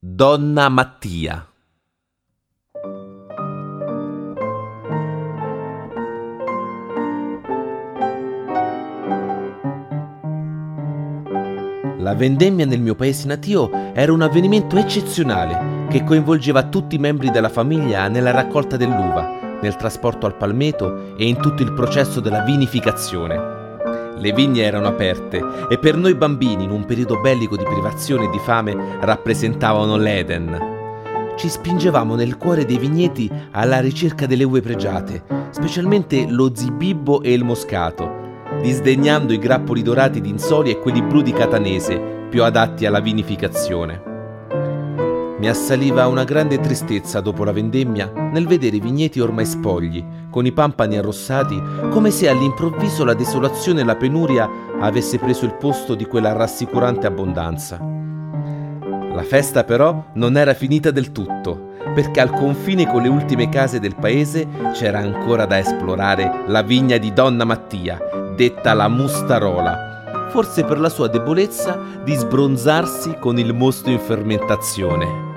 Donna Mattia. La vendemmia nel mio paese natio era un avvenimento eccezionale che coinvolgeva tutti i membri della famiglia nella raccolta dell'uva, nel trasporto al palmeto e in tutto il processo della vinificazione. Le vigne erano aperte e per noi bambini, in un periodo bellico di privazione e di fame, rappresentavano l'Eden. Ci spingevamo nel cuore dei vigneti alla ricerca delle uve pregiate, specialmente lo zibibbo e il moscato, disdegnando i grappoli dorati di Insoli e quelli blu di Catanese, più adatti alla vinificazione. Mi assaliva una grande tristezza dopo la vendemmia nel vedere i vigneti ormai spogli, con i pampani arrossati, come se all'improvviso la desolazione e la penuria avesse preso il posto di quella rassicurante abbondanza. La festa però non era finita del tutto, perché al confine con le ultime case del paese c'era ancora da esplorare la vigna di Donna Mattia, detta la Mustarola, forse per la sua debolezza di sbronzarsi con il mosto in fermentazione.